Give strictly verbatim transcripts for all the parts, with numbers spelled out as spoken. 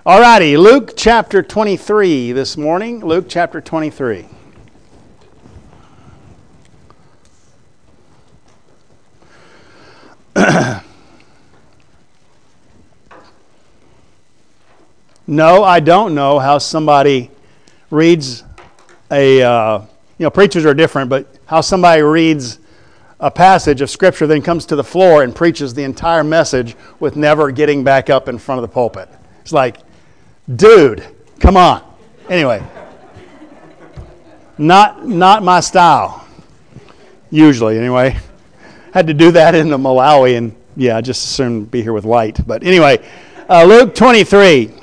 All righty, Luke chapter twenty-three this morning. Luke chapter twenty-three. No, I don't know how somebody reads a, uh, you know, preachers are different, but how somebody reads a passage of Scripture, then comes to the floor and preaches the entire message with never getting back up in front of the pulpit. It's like, dude, come on. Anyway, not not my style, usually anyway. Had to do that in the Malawi, and yeah, I just assumed be here with light. But anyway, uh, Luke twenty-three.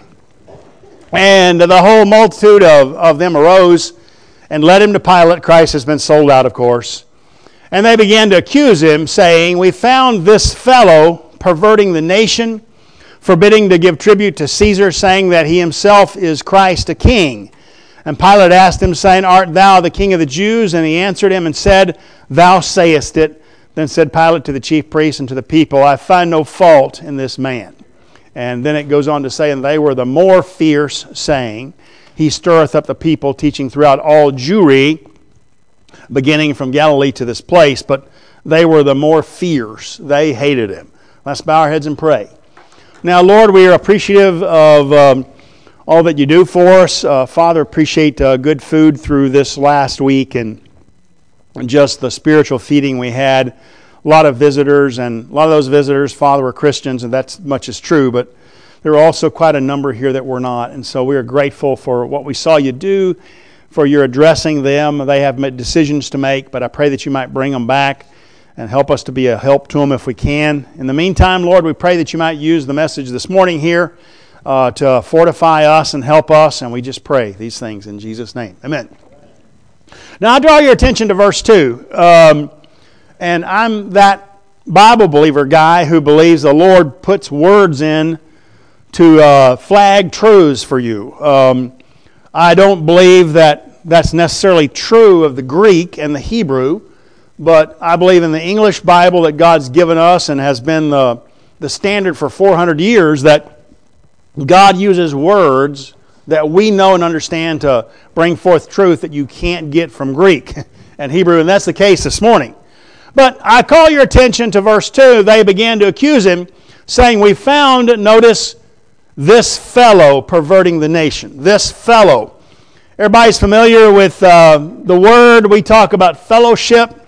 And the whole multitude of, of them arose and led him to Pilate. Christ has been sold out, of course. And they began to accuse him, saying, "We found this fellow perverting the nation, forbidding to give tribute to Caesar, saying that he himself is Christ a king." And Pilate asked him, saying, "Art thou the king of the Jews?" And he answered him and said, "Thou sayest it." Then said Pilate to the chief priests and to the people, "I find no fault in this man." And then it goes on to say, "And they were the more fierce, saying, He stirreth up the people, teaching throughout all Jewry, beginning from Galilee to this place." But they were the more fierce. They hated him. Let's bow our heads and pray. Now, Lord, we are appreciative of um, all that you do for us. Uh, Father, appreciate uh, good food through this last week and just the spiritual feeding we had. A lot of visitors, and a lot of those visitors, Father, were Christians, and that much is true, but there were also quite a number here that were not. And so we are grateful for what we saw you do, for your addressing them. They have made decisions to make, but I pray that you might bring them back and help us to be a help to them if we can. In the meantime, Lord, we pray that you might use the message this morning here uh, to fortify us and help us, and we just pray these things in Jesus' name. Amen. Now, I draw your attention to verse two. Um, and I'm that Bible believer guy who believes the Lord puts words in to uh, flag truths for you. Um, I don't believe that that's necessarily true of the Greek and the Hebrew, but I believe in the English Bible that God's given us and has been the, the standard for four hundred years, that God uses words that we know and understand to bring forth truth that you can't get from Greek and Hebrew, and that's the case this morning. But I call your attention to verse two. They began to accuse him, saying, "We found," notice, "this fellow perverting the nation." This fellow. Everybody's familiar with uh, the word. We talk about fellowship,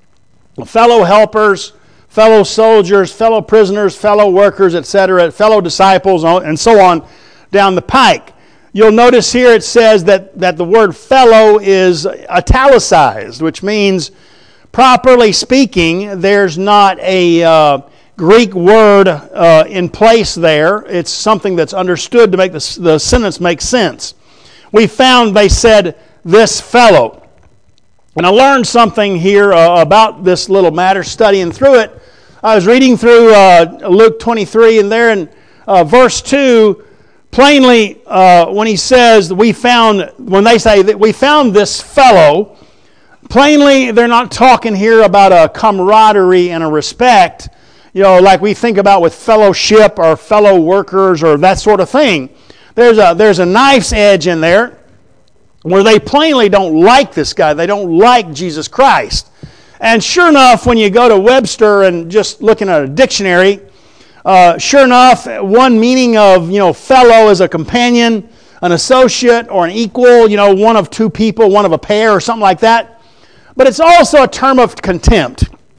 fellow helpers, fellow soldiers, fellow prisoners, fellow workers, et cetera, fellow disciples, and so on down the pike. You'll notice here it says that, that the word fellow is italicized, which means, properly speaking, there's not a uh, Greek word uh, in place there. It's something that's understood to make the, the sentence make sense. We found, they said, "this fellow." And I learned something here uh, about this little matter, studying through it. I was reading through uh, Luke twenty-three, and there in uh, verse two, plainly, uh, when he says, we found, when they say that we found this fellow, plainly they're not talking here about a camaraderie and a respect, you know, like we think about with fellowship or fellow workers or that sort of thing. There's a, there's a knife's edge in there where they plainly don't like this guy. They don't like Jesus Christ. And sure enough, when you go to Webster and just looking at a dictionary, Uh, sure enough, one meaning of, you know, fellow is a companion, an associate, or an equal, you know, one of two people, one of a pair, or something like that. But it's also a term of contempt.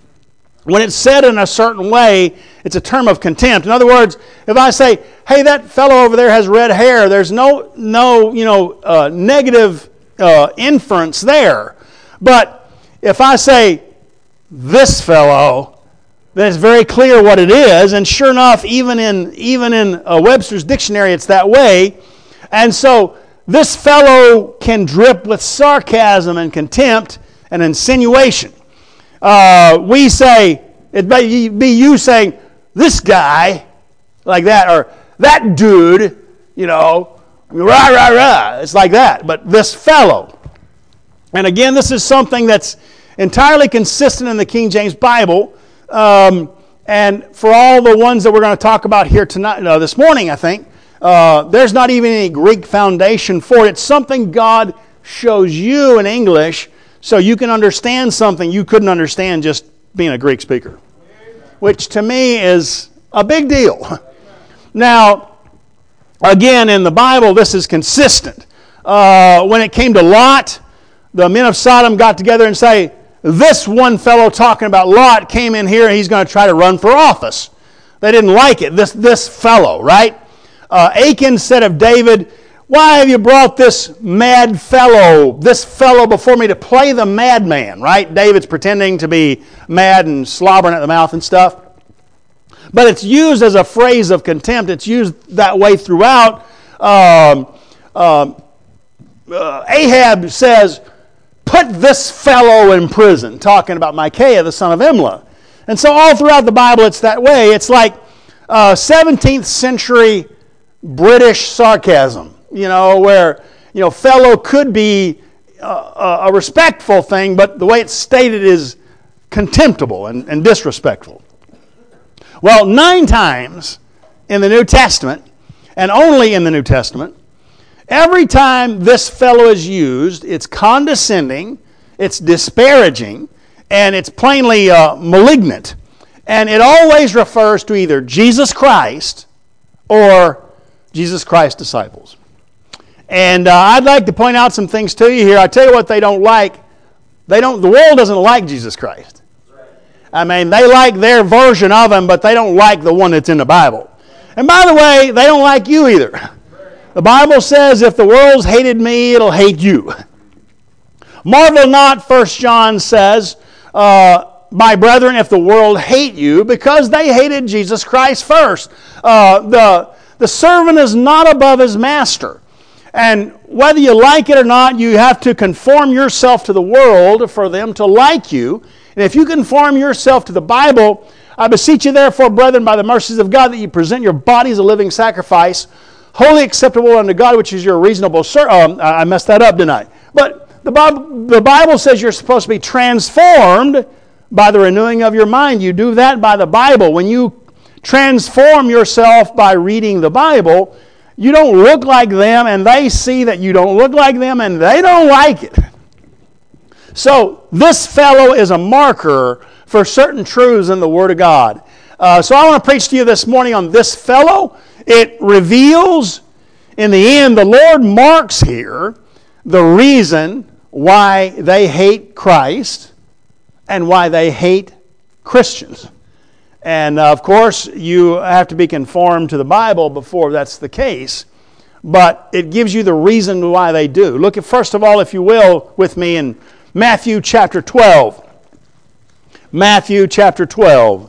When it's said in a certain way, it's a term of contempt. In other words, if I say, "Hey, that fellow over there has red hair," there's no, no, you know, uh, negative uh, inference there. But if I say, "this fellow," then it's very clear what it is. And sure enough, even in even in uh, Webster's dictionary, it's that way. And so this fellow can drip with sarcasm and contempt and insinuation. Uh, we say, it'd be you saying, "this guy," like that, or "that dude," you know, rah, rah, rah. It's like that. But this fellow. And again, this is something that's entirely consistent in the King James Bible. Um, and for all the ones that we're going to talk about here tonight, uh, this morning, I think, Uh, there's not even any Greek foundation for it. It's something God shows you in English so you can understand something you couldn't understand just being a Greek speaker, which to me is a big deal. Now, again, in the Bible, this is consistent. Uh, when it came to Lot, the men of Sodom got together and say, this one fellow talking about Lot came in here and he's going to try to run for office. They didn't like it, this, this fellow, right? Uh, Achan said of David, why have you brought this mad fellow, this fellow before me to play the madman, right? David's pretending to be mad and slobbering at the mouth and stuff. But it's used as a phrase of contempt. It's used that way throughout. Um, um, uh, Ahab says, put this fellow in prison, talking about Micaiah, the son of Imlah. And so all throughout the Bible it's that way. It's like uh, seventeenth century British sarcasm, you know, where, you know, fellow could be uh, a respectful thing, but the way it's stated is contemptible and, and disrespectful. Well, nine times in the New Testament, and only in the New Testament, every time this fellow is used, it's condescending, it's disparaging, and it's plainly uh, malignant. And it always refers to either Jesus Christ or Jesus Christ's disciples. And uh, I'd like to point out some things to you here. I tell you what they don't like. They don't. The world doesn't like Jesus Christ. I mean, they like their version of him, but they don't like the one that's in the Bible. And by the way, they don't like you either. The Bible says, if the world's hated me, it'll hate you. Marvel not, First John says, uh, my brethren, if the world hate you, because they hated Jesus Christ first. Uh, the, the servant is not above his master. And whether you like it or not, you have to conform yourself to the world for them to like you. And if you conform yourself to the Bible, I beseech you therefore, brethren, by the mercies of God, that you present your bodies a living sacrifice, wholly acceptable unto God, which is your reasonable service. Um, I messed that up, didn't I? But the Bible, the Bible says you're supposed to be transformed by the renewing of your mind. You do that by the Bible. When you transform yourself by reading the Bible, you don't look like them, and they see that you don't look like them, and they don't like it. So this fellow is a marker for certain truths in the Word of God. Uh, so I want to preach to you this morning on this fellow. It reveals, in the end, the Lord marks here the reason why they hate Christ and why they hate Christians. And uh, of course, you have to be conformed to the Bible before that's the case. But it gives you the reason why they do. Look at, first of all, if you will, with me in Matthew chapter twelve. Matthew chapter twelve.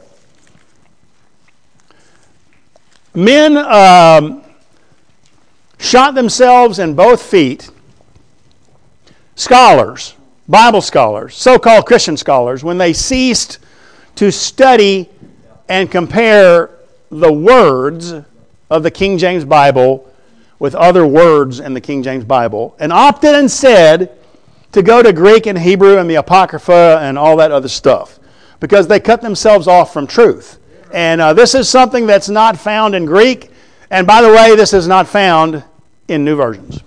Men um, shot themselves in both feet. Scholars, Bible scholars, so-called Christian scholars, when they ceased to study and compare the words of the King James Bible with other words in the King James Bible, and opted instead to go to Greek and Hebrew and the Apocrypha and all that other stuff, because they cut themselves off from truth. And uh, this is something that's not found in Greek, and by the way, this is not found in New Versions.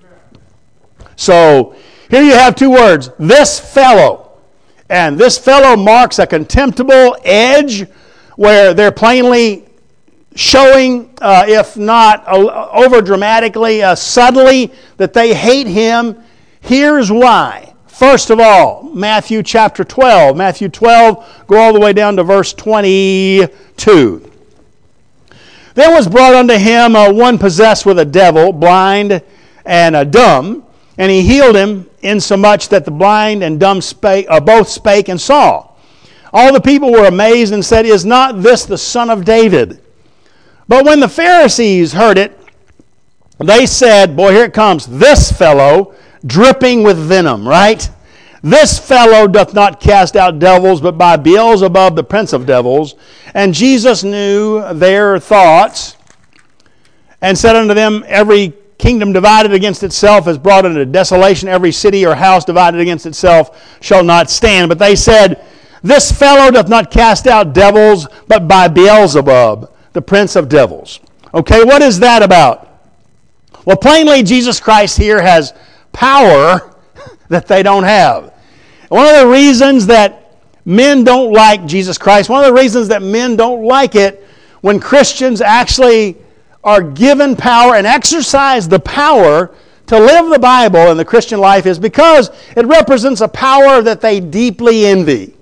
So here you have two words, this fellow. And this fellow marks a contemptible edge where they're plainly showing, uh, if not uh, over dramatically, uh, subtly, that they hate him. Here's why. First of all, Matthew chapter twelve. Matthew twelve, go all the way down to verse twenty-two. There was brought unto him uh, one possessed with a devil, blind and uh, dumb, and he healed him, insomuch that the blind and dumb spake, uh, both spake and saw. All the people were amazed and said, is not this the son of David? But when the Pharisees heard it, they said, boy, here it comes, this fellow, dripping with venom, right? This fellow doth not cast out devils, but by Beelzebub, the prince of devils. And Jesus knew their thoughts, and said unto them, every kingdom divided against itself is brought into desolation. Every city or house divided against itself shall not stand. But they said, this fellow doth not cast out devils, but by Beelzebub, the prince of devils. Okay, what is that about? Well, plainly, Jesus Christ here has power that they don't have. One of the reasons that men don't like Jesus Christ, one of the reasons that men don't like it when Christians actually are given power and exercise the power to live the Bible in the Christian life is because it represents a power that they deeply envy.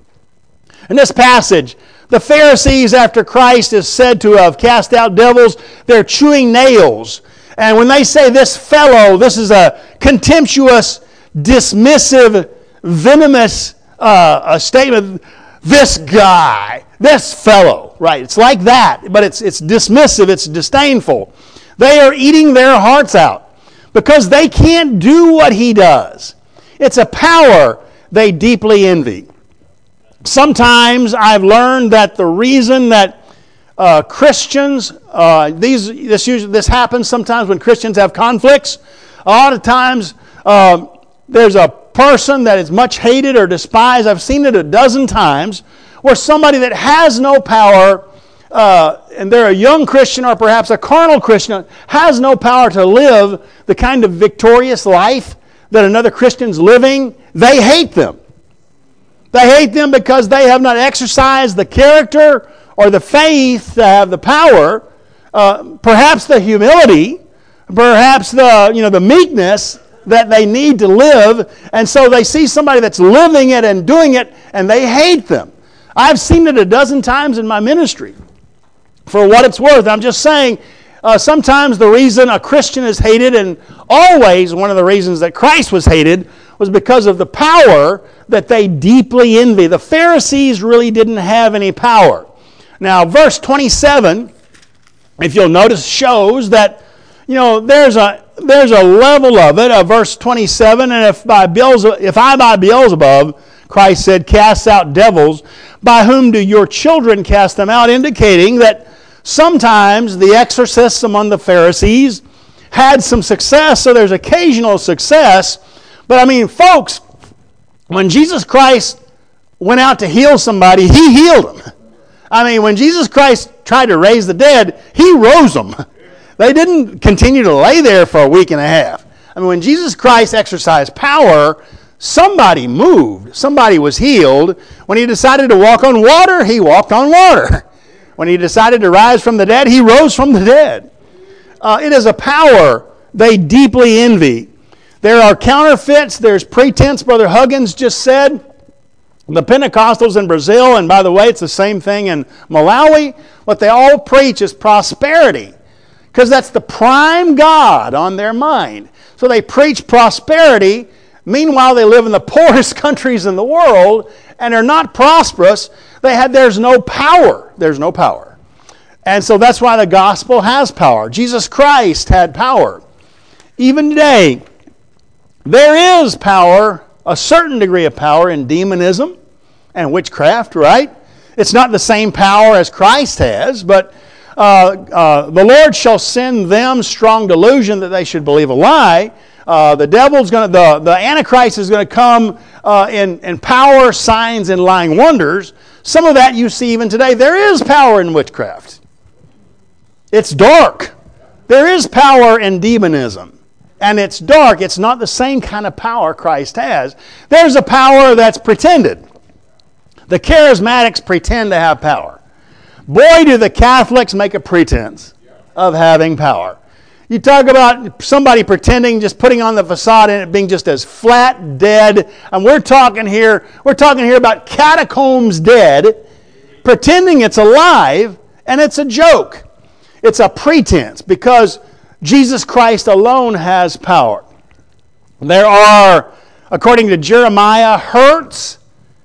In this passage, the Pharisees, after Christ is said to have cast out devils, they're chewing nails. And when they say this fellow, this is a contemptuous, dismissive, venomous uh, a statement, this guy, this fellow, right? It's like that, but it's, it's dismissive, it's disdainful. They are eating their hearts out because they can't do what he does. It's a power they deeply envy. Sometimes I've learned that the reason that uh, Christians, uh, these this usually this happens sometimes when Christians have conflicts. A lot of times uh, there's a person that is much hated or despised. I've seen it a dozen times where somebody that has no power, uh, and they're a young Christian or perhaps a carnal Christian, has no power to live the kind of victorious life that another Christian's living, they hate them. They hate them because they have not exercised the character or the faith to have the power, uh, perhaps the humility, perhaps the you know the meekness that they need to live, and so they see somebody that's living it and doing it, and they hate them. I've seen it a dozen times in my ministry. For what it's worth, I'm just saying, uh, sometimes the reason a Christian is hated, and always one of the reasons that Christ was hated, was because of the power that they deeply envy. The Pharisees really didn't have any power. Now, verse twenty-seven, if you'll notice, shows that, you know, there's a there's a level of it. Uh, verse twenty-seven, and if by Beelzebub, if I by Beelzebub, Christ said, cast out devils, by whom do your children cast them out? Indicating that sometimes the exorcists among the Pharisees had some success, so there's occasional success. But I mean, folks, when Jesus Christ went out to heal somebody, he healed them. I mean, when Jesus Christ tried to raise the dead, he rose them. They didn't continue to lay there for a week and a half. I mean, when Jesus Christ exercised power, somebody moved. Somebody was healed. When he decided to walk on water, he walked on water. When he decided to rise from the dead, he rose from the dead. Uh, it is a power they deeply envy. There are counterfeits. There's pretense. Brother Huggins just said, the Pentecostals in Brazil, and by the way, it's the same thing in Malawi, what they all preach is prosperity, because that's the prime God on their mind. So they preach prosperity. Meanwhile, they live in the poorest countries in the world and are not prosperous. They had, there's no power. There's no power. And so that's why the gospel has power. Jesus Christ had power. Even today, there is power, a certain degree of power in demonism and witchcraft, right? It's not the same power as Christ has, but uh, uh, the Lord shall send them strong delusion that they should believe a lie. Uh, the devil's going to, the, the Antichrist is going to come uh, in, in power, signs, and lying wonders. Some of that you see even today. There is power in witchcraft. It's dark. There is power in demonism. And it's dark. It's not the same kind of power Christ has. There's a power that's pretended. The charismatics pretend to have power. Boy, do the Catholics make a pretense of having power. You talk about somebody pretending, just putting on the facade and it being just as flat, dead. And we're talking here, we're talking here about catacombs dead, pretending it's alive, and it's a joke. It's a pretense because Jesus Christ alone has power. There are, according to Jeremiah, hurts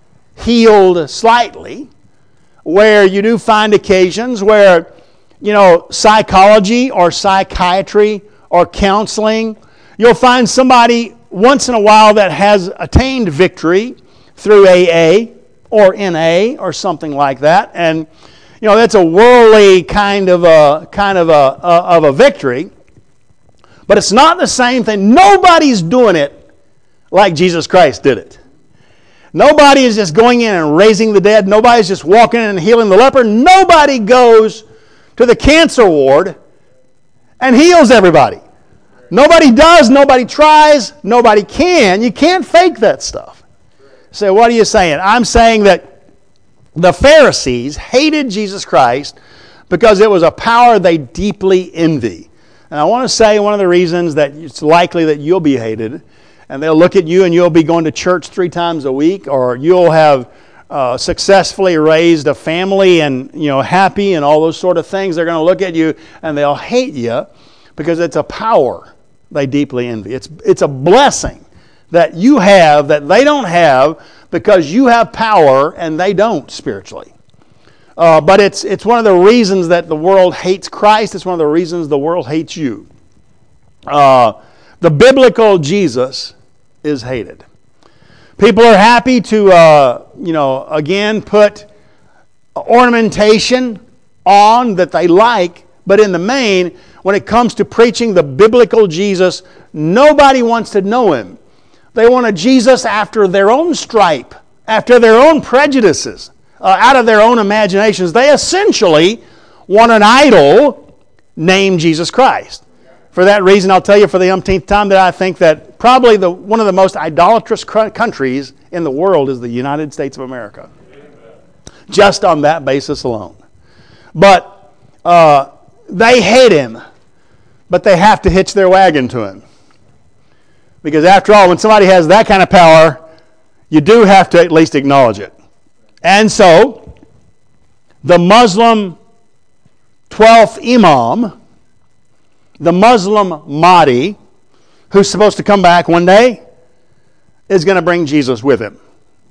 healed slightly, where you do find occasions where, you know, psychology or psychiatry or counseling, you'll find somebody once in a while that has attained victory through A A or N A or something like that, and you know that's a worldly kind of a kind of a, a of a victory. But it's not the same thing. Nobody's doing it like Jesus Christ did it. Nobody is just going in and raising the dead. Nobody's just walking in and healing the leper. Nobody goes to the cancer ward and heals everybody. Nobody does, nobody tries, nobody can. You can't fake that stuff. So what are you saying? I'm saying that the Pharisees hated Jesus Christ because it was a power they deeply envy. And I want to say one of the reasons that it's likely that you'll be hated, and they'll look at you and you'll be going to church three times a week, or you'll have uh, successfully raised a family and, you know, happy and all those sort of things. They're going to look at you and they'll hate you because it's a power they deeply envy. It's, it's a blessing that you have that they don't have because you have power and they don't spiritually. Uh, but it's it's one of the reasons that the world hates Christ. It's one of the reasons the world hates you. Uh, the biblical Jesus is hated. People are happy to, uh, you know, again, put ornamentation on that they like, but in the main, when it comes to preaching the biblical Jesus, nobody wants to know him. They want a Jesus after their own stripe, after their own prejudices, uh, out of their own imaginations. They essentially want an idol named Jesus Christ. For that reason, I'll tell you for the umpteenth time that I think that probably the, one of the most idolatrous countries in the world is the United States of America. Just on that basis alone. But uh, they hate him, but they have to hitch their wagon to him. Because after all, when somebody has that kind of power, you do have to at least acknowledge it. And so, the Muslim twelfth Imam, the Muslim Mahdi, who's supposed to come back one day, is going to bring Jesus with him.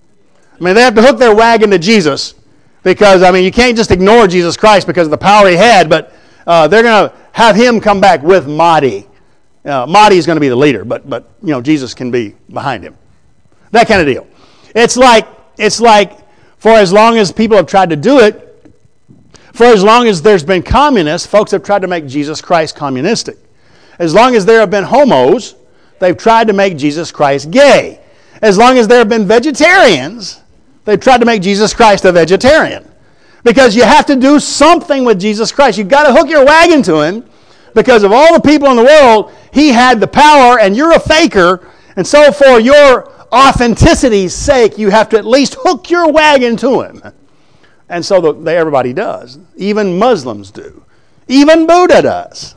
I mean, they have to hook their wagon to Jesus because, I mean, you can't just ignore Jesus Christ because of the power he had, but uh, they're going to have him come back with Mahdi. Uh, Mahdi is going to be the leader, but but you know Jesus can be behind him. That kind of deal. It's like it's like for as long as people have tried to do it, for as long as there's been communists, folks have tried to make Jesus Christ communistic. As long as there have been homos, they've tried to make Jesus Christ gay. As long as there have been vegetarians, they've tried to make Jesus Christ a vegetarian. Because you have to do something with Jesus Christ. You've got to hook your wagon to him. Because of all the people in the world, he had the power and you're a faker. And so for your authenticity's sake, you have to at least hook your wagon to him. And so the, the, everybody does. Even Muslims do. Even Buddha does.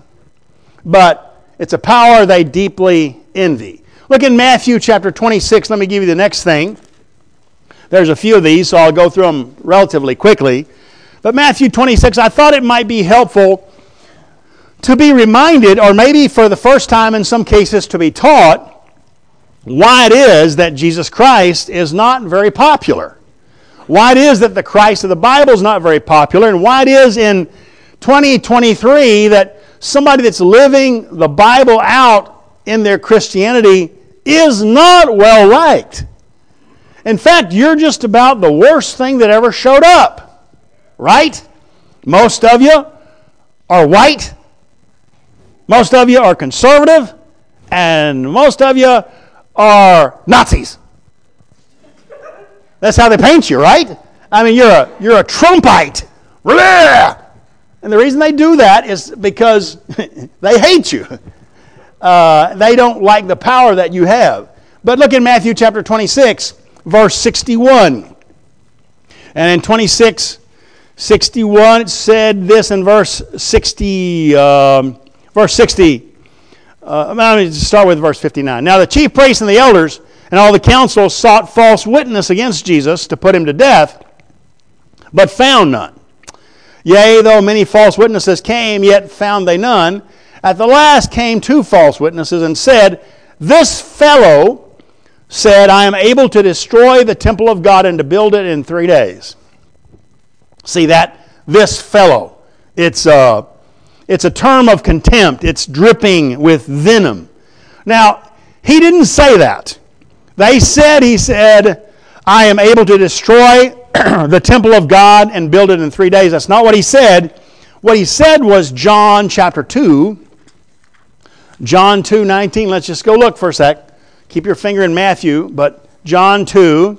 But it's a power they deeply envy. Look in Matthew chapter twenty-six. Let me give you the next thing. There's a few of these, so I'll go through them relatively quickly. But Matthew twenty-six, I thought it might be helpful to be reminded, or maybe for the first time in some cases to be taught, why it is that Jesus Christ is not very popular. Why it is that the Christ of the Bible is not very popular, and why it is in twenty twenty-three that somebody that's living the Bible out in their Christianity is not well liked. In fact, you're just about the worst thing that ever showed up. Right? Most of you are white. Most of you are conservative, and most of you are Nazis. That's how they paint you, right? I mean, you're a you're a Trumpite. And the reason they do that is because they hate you. Uh, they don't like the power that you have. But look in Matthew chapter twenty-six, verse sixty-one. And in twenty-six, sixty-one, it said this in verse sixty. Um, Verse sixty, uh, let me start with verse fifty-nine. Now the chief priests and the elders and all the council sought false witness against Jesus to put him to death, but found none. Yea, though many false witnesses came, yet found they none. At the last came two false witnesses and said, This fellow said, I am able to destroy the temple of God and to build it in three days. See that? This fellow. It's uh, It's a term of contempt. It's dripping with venom. Now, he didn't say that. They said, he said, I am able to destroy the temple of God and build it in three days. That's not what he said. What he said was John chapter two. John two nineteen. Let's just go look for a sec. Keep your finger in Matthew, but John two.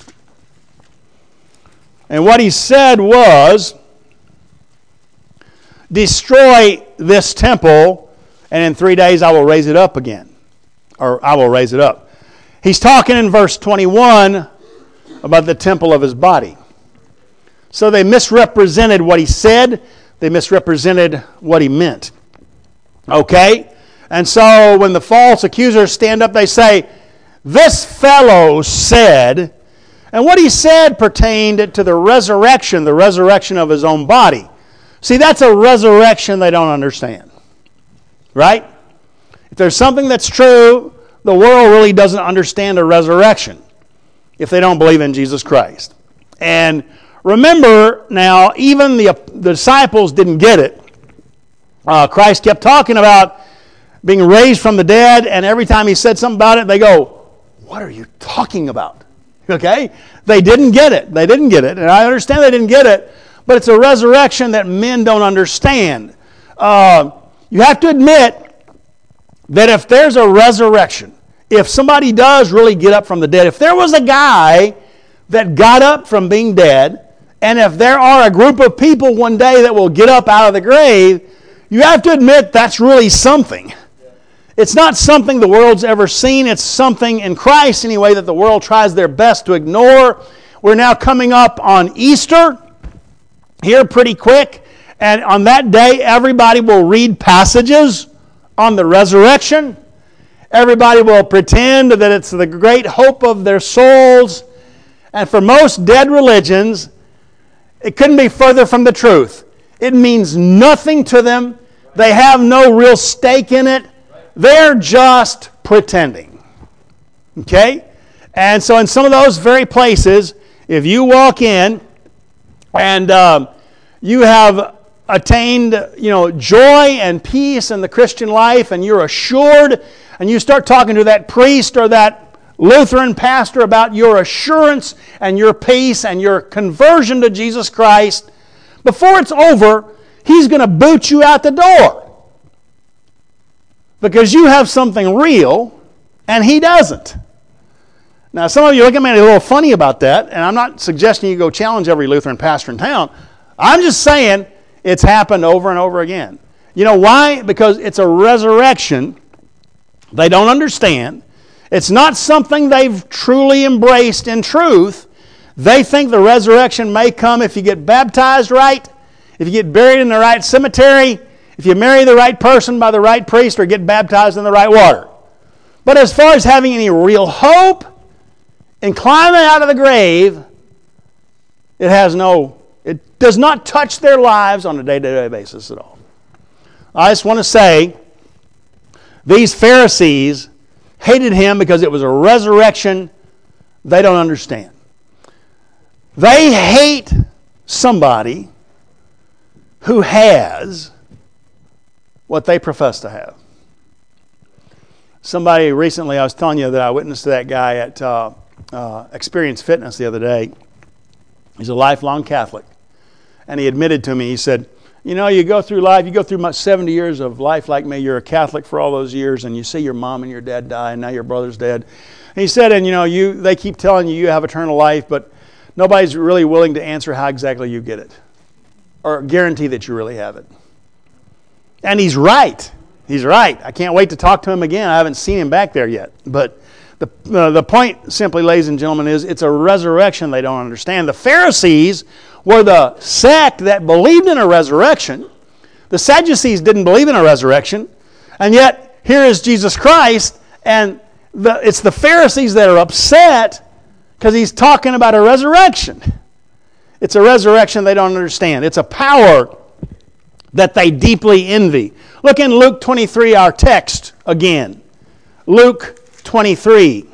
And what he said was, destroy this temple, and in three days I will raise it up again. Or I will raise it up. He's talking in verse twenty-one about the temple of his body. So they misrepresented what he said. They misrepresented what he meant. Okay? And so when the false accusers stand up, they say, this fellow said, and what he said pertained to the resurrection, the resurrection of his own body. See, that's a resurrection they don't understand. Right? If there's something that's true, the world really doesn't understand a resurrection if they don't believe in Jesus Christ. And remember now, even the, the disciples didn't get it. Uh, Christ kept talking about being raised from the dead, and every time he said something about it, they go, what are you talking about? Okay? They didn't get it. They didn't get it. And I understand they didn't get it, but it's a resurrection that men don't understand. Uh, you have to admit that if there's a resurrection, if somebody does really get up from the dead, if there was a guy that got up from being dead, and if there are a group of people one day that will get up out of the grave, you have to admit that's really something. It's not something the world's ever seen. It's something in Christ, anyway, that the world tries their best to ignore. We're now coming up on Easter here pretty quick. And on that day, everybody will read passages on the resurrection. Everybody will pretend that it's the great hope of their souls. And for most dead religions, it couldn't be further from the truth. It means nothing to them. They have no real stake in it. They're just pretending. Okay? And so in some of those very places, if you walk in and um, you have attained, you know, joy and peace in the Christian life, and you're assured, and you start talking to that priest or that Lutheran pastor about your assurance and your peace and your conversion to Jesus Christ, before it's over, he's going to boot you out the door. Because you have something real, and he doesn't. Now, some of you look at me a little funny about that, and I'm not suggesting you go challenge every Lutheran pastor in town. I'm just saying it's happened over and over again. You know why? Because it's a resurrection they don't understand. It's not something they've truly embraced in truth. They think the resurrection may come if you get baptized right, if you get buried in the right cemetery, if you marry the right person by the right priest, or get baptized in the right water. But as far as having any real hope in climbing out of the grave, it has no, it does not touch their lives on a day-to-day basis at all. I just want to say, these Pharisees hated him because it was a resurrection they don't understand. They hate somebody who has what they profess to have. Somebody recently, I was telling you that I witnessed that guy at uh, uh, Experience Fitness the other day. He's a lifelong Catholic. And he admitted to me, he said, you know, you go through life, you go through about seventy years of life like me, you're a Catholic for all those years, and you see your mom and your dad die, and now your brother's dead. And he said, and you know, you they keep telling you you have eternal life, but nobody's really willing to answer how exactly you get it, or guarantee that you really have it. And he's right. He's right. I can't wait to talk to him again. I haven't seen him back there yet. But the uh, the point simply, ladies and gentlemen, is it's a resurrection they don't understand. The Pharisees were the sect that believed in a resurrection. The Sadducees didn't believe in a resurrection. And yet, here is Jesus Christ, and the, it's the Pharisees that are upset because he's talking about a resurrection. It's a resurrection they don't understand. It's a power that they deeply envy. Look in Luke twenty-three, our text again. Luke twenty-three.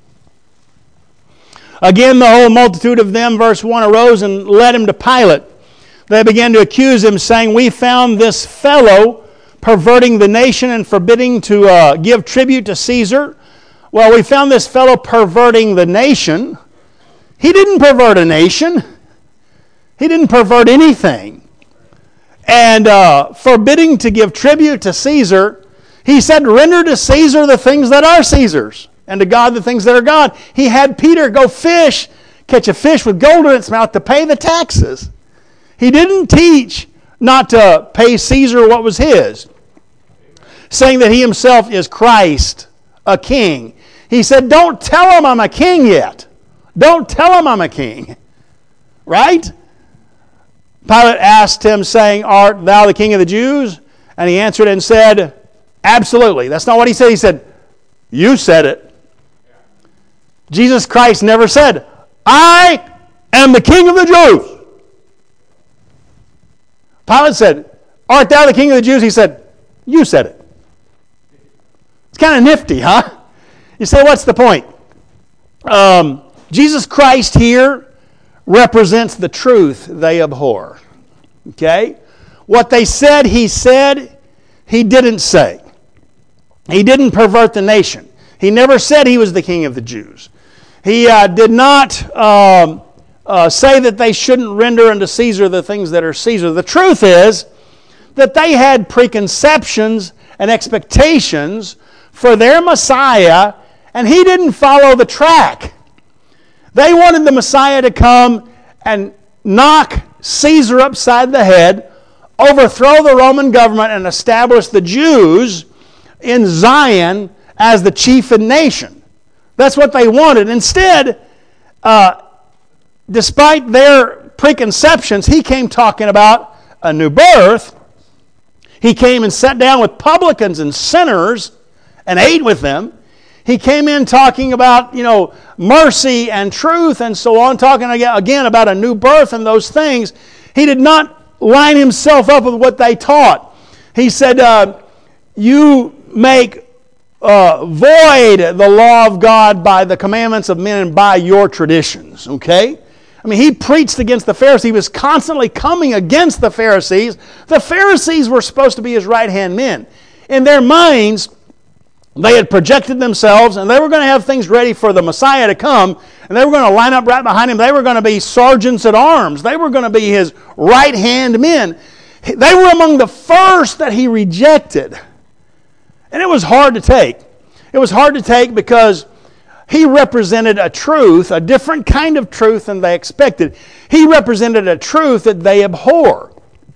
Again, the whole multitude of them, verse one, arose and led him to Pilate. They began to accuse him, saying, we found this fellow perverting the nation and forbidding to uh, give tribute to Caesar. Well, we found this fellow perverting the nation. He didn't pervert a nation. He didn't pervert anything. And uh, forbidding to give tribute to Caesar, he said, render to Caesar the things that are Caesar's, and to God the things that are God. He had Peter go fish, catch a fish with gold in its mouth to pay the taxes. He didn't teach not to pay Caesar what was his, saying that he himself is Christ, a king. He said, don't tell him I'm a king yet. Don't tell him I'm a king. Right? Pilate asked him, saying, art thou the king of the Jews? And he answered and said, absolutely. That's not what he said. He said, you said it. Jesus Christ never said, I am the king of the Jews. Pilate said, art thou the king of the Jews? He said, you said it. It's kind of nifty, huh? You say, what's the point? Um, Jesus Christ here represents the truth they abhor. Okay? What they said he said, he didn't say. He didn't pervert the nation. He never said he was the king of the Jews. He uh, did not um, uh, say that they shouldn't render unto Caesar the things that are Caesar. The truth is that they had preconceptions and expectations for their Messiah, and he didn't follow the track. They wanted the Messiah to come and knock Caesar upside the head, overthrow the Roman government, and establish the Jews in Zion as the chief nation. That's what they wanted. Instead, uh, despite their preconceptions, he came talking about a new birth. He came and sat down with publicans and sinners and ate with them. He came in talking about, you know, mercy and truth and so on, talking again about a new birth and those things. He did not line himself up with what they taught. He said, uh, you make uh, void the law of God by the commandments of men and by your traditions, okay? I mean, he preached against the Pharisees. He was constantly coming against the Pharisees. The Pharisees were supposed to be his right-hand men. In their minds, they had projected themselves, and they were going to have things ready for the Messiah to come, and they were going to line up right behind him. They were going to be sergeants at arms. They were going to be his right-hand men. They were among the first that he rejected. And it was hard to take. It was hard to take because he represented a truth, a different kind of truth than they expected. He represented a truth that they abhor.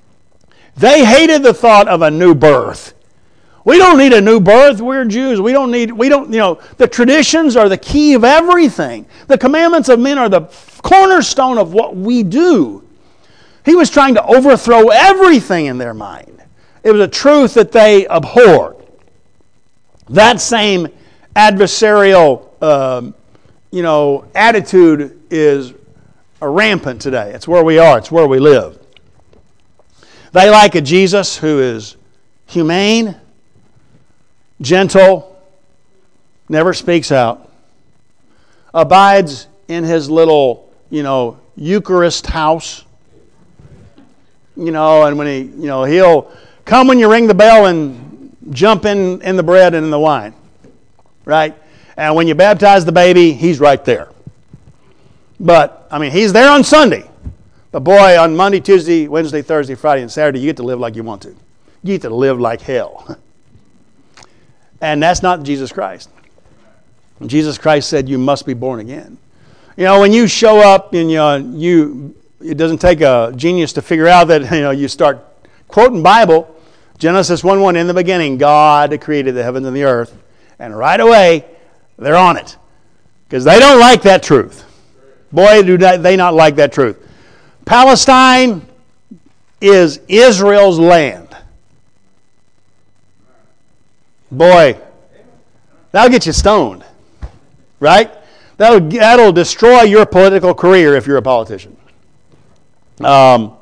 They hated the thought of a new birth. We don't need a new birth. We're Jews. We don't need, we don't, you know, the traditions are the key of everything. The commandments of men are the cornerstone of what we do. He was trying to overthrow everything in their mind. It was a truth that they abhorred. That same adversarial, um, you know, attitude is rampant today. It's where we are. It's where we live. They like a Jesus who is humane, gentle, never speaks out, abides in his little, you know, Eucharist house, you know, and when he, you know, he'll come when you ring the bell and jump in, in the bread and in the wine, right? And when you baptize the baby, he's right there. But, I mean, he's there on Sunday. But boy, on Monday, Tuesday, Wednesday, Thursday, Friday, and Saturday, you get to live like you want to. You get to live like hell. And that's not Jesus Christ. Jesus Christ said you must be born again. You know, when you show up and you, know, you it doesn't take a genius to figure out that, you know, you start quoting Bible, Genesis one one, in the beginning, God created the heavens and the earth. And right away, they're on it. Because they don't like that truth. Boy, do they not like that truth. Palestine is Israel's land. Boy, that'll get you stoned, right? That'll, that'll destroy your political career if you're a politician. Um,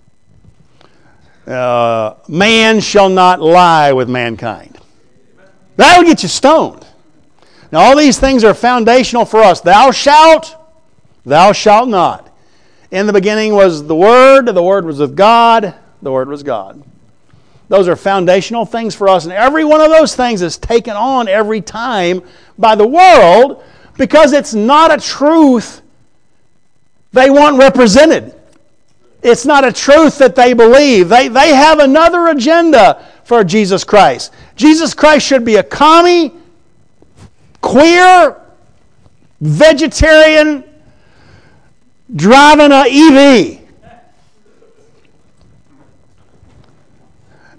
uh, man shall not lie with mankind. That'll get you stoned. Now, all these things are foundational for us. Thou shalt, thou shalt not. In the beginning was the Word, the Word was with God, the Word was God. Those are foundational things for us, and every one of those things is taken on every time by the world because it's not a truth they want represented. It's not a truth that they believe. They, they have another agenda for Jesus Christ. Jesus Christ should be a commie, queer, vegetarian, driving an E V.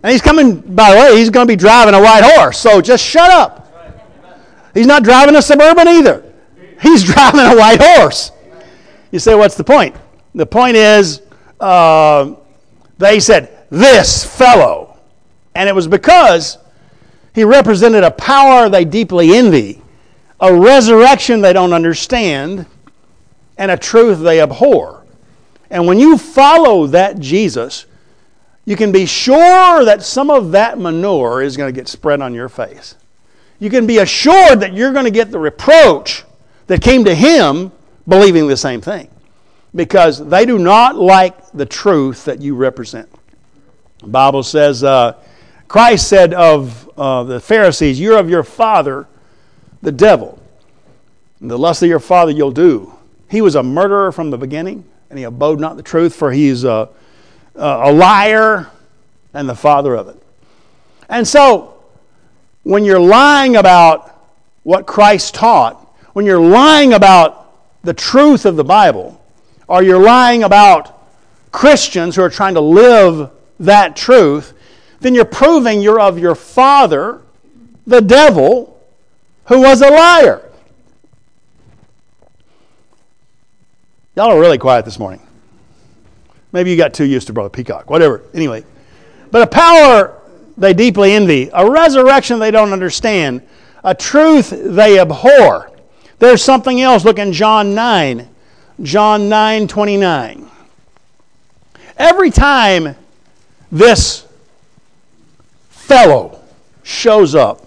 And he's coming, by the way, he's going to be driving a white horse, so just shut up. He's not driving a Suburban either. He's driving a white horse. You say, what's the point? The point is, uh, they said, this fellow. And it was because he represented a power they deeply envy, a resurrection they don't understand, and a truth they abhor. And when you follow that Jesus, you can be sure that some of that manure is going to get spread on your face. You can be assured that you're going to get the reproach that came to him believing the same thing, because they do not like the truth that you represent. The Bible says, uh, Christ said of uh, the Pharisees, you're of your father, the devil. And the lust of your father you'll do. He was a murderer from the beginning, and he abode not the truth, for he is a, a liar and the father of it. And so, when you're lying about what Christ taught, when you're lying about the truth of the Bible, or you're lying about Christians who are trying to live that truth, then you're proving you're of your father, the devil, who was a liar. Y'all are really quiet this morning. Maybe you got too used to Brother Peacock. Whatever. Anyway. But a power they deeply envy, a resurrection they don't understand, a truth they abhor. There's something else. Look in John nine. John nine twenty-nine. Every time this fellow shows up,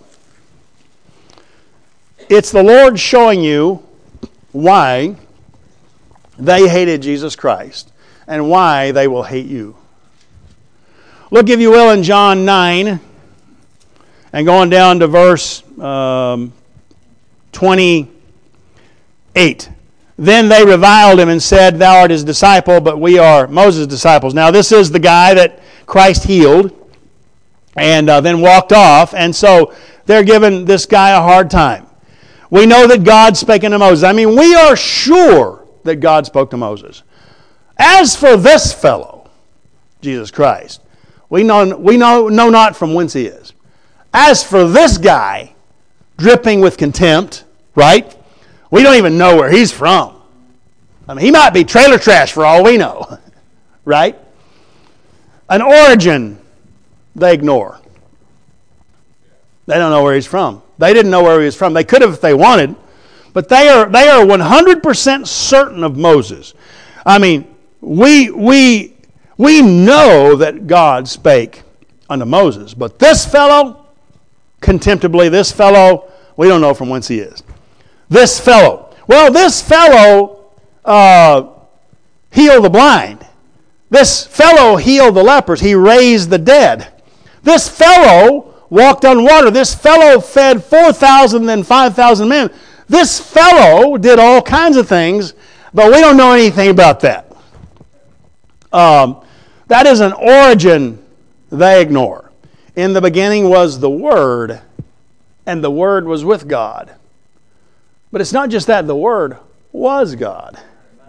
it's the Lord showing you why they hated Jesus Christ and why they will hate you. Look, if you will, in John nine and going down to verse um, twenty-eight. Then they reviled him and said, thou art his disciple, but we are Moses' disciples. Now, this is the guy that Christ healed and uh, then walked off. And so they're giving this guy a hard time. We know that God spake unto Moses. I mean, we are sure that God spoke to Moses. As for this fellow, Jesus Christ, we know, we know, know not from whence he is. As for this guy, dripping with contempt, right? We don't even know where he's from. I mean, he might be trailer trash for all we know, right? An origin they ignore. They don't know where he's from. They didn't know where he was from. They could have if they wanted, but they are they are one hundred percent certain of Moses. I mean, we we we know that God spake unto Moses, but this fellow, contemptibly, this fellow, we don't know from whence he is. This fellow. Well, this fellow uh, healed the blind. This fellow healed the lepers. He raised the dead. This fellow walked on water. This fellow fed four thousand, then five thousand men. This fellow did all kinds of things, but we don't know anything about that. Um, that is an origin they ignore. In the beginning was the Word, and the Word was with God. But it's not just that, the Word was God.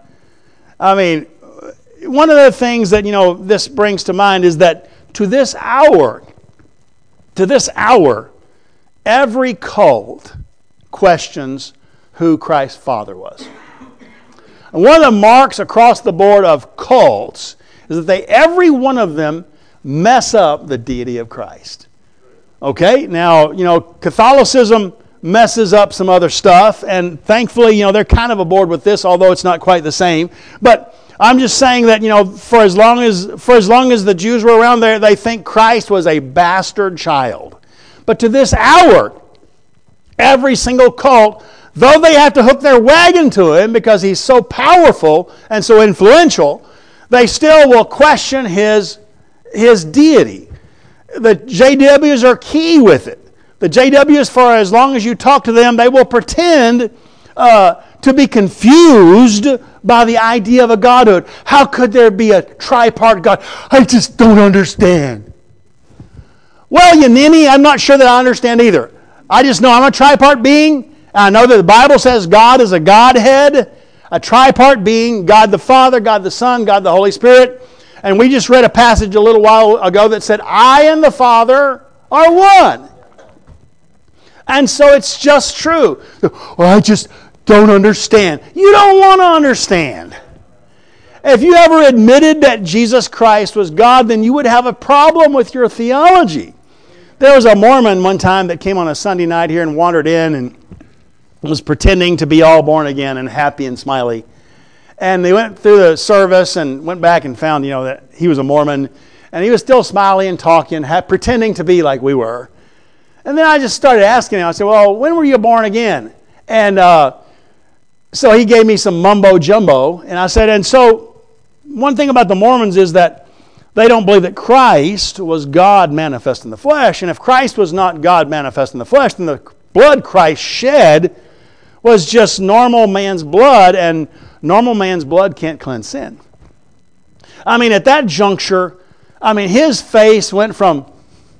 I mean, one of the things that, you know, this brings to mind is that to this hour, to this hour, every cult questions who Christ's Father was. And one of the marks across the board of cults is that they, every one of them, mess up the deity of Christ. Okay? Now, you know, Catholicism messes up some other stuff, and thankfully, you know, they're kind of aboard with this, although it's not quite the same. But I'm just saying that, you know, for as long as for as long as the Jews were around there, they think Christ was a bastard child. But to this hour, every single cult, though they have to hook their wagon to him because he's so powerful and so influential, they still will question his, his deity. The J Ws are key with it. The J Ws, for as long as you talk to them, they will pretend uh, to be confused by the idea of a godhood. How could there be a tripart God? I just don't understand. Well, you ninny, I'm not sure that I understand either. I just know I'm a tripart being. I know that the Bible says God is a Godhead, a tripart being, God the Father, God the Son, God the Holy Spirit. And we just read a passage a little while ago that said, I and the Father are one. And so it's just true. Well, I just don't understand. You don't want to understand. If you ever admitted that Jesus Christ was God, then you would have a problem with your theology. There was a Mormon one time that came on a Sunday night here and wandered in and was pretending to be all born again and happy and smiley. And they went through the service and went back and found, you know, that he was a Mormon. And he was still smiling and talking, ha- pretending to be like we were. And then I just started asking him. I said, well, when were you born again? And uh, so he gave me some mumbo jumbo. And I said, and so one thing about the Mormons is that they don't believe that Christ was God manifest in the flesh. And if Christ was not God manifest in the flesh, then the blood Christ shed was just normal man's blood, and normal man's blood can't cleanse sin. I mean, at that juncture, I mean, his face went from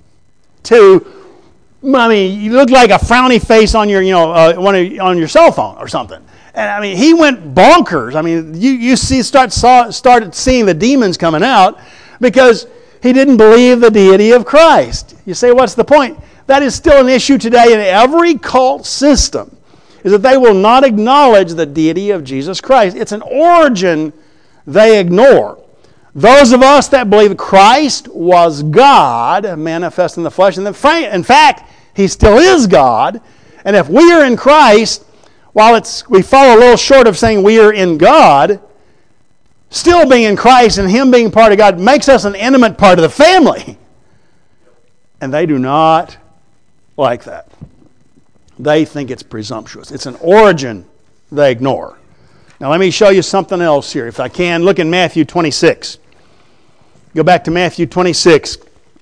to, I mean, you looked like a frowny face on your, you know, uh, one of, on your cell phone or something. And I mean, he went bonkers. I mean, you you see, start saw, started seeing the demons coming out because he didn't believe the deity of Christ. You say, what's the point? That is still an issue today in every cult system, is that they will not acknowledge the deity of Jesus Christ. It's an origin they ignore. Those of us that believe Christ was God manifest in the flesh, and in fact, He still is God, and if we are in Christ, while it's we fall a little short of saying we are in God, still being in Christ and Him being part of God makes us an intimate part of the family. And they do not like that. They think it's presumptuous. It's an origin they ignore. Now let me show you something else here. If I can, look in Matthew twenty-six. Go back to Matthew twenty-six.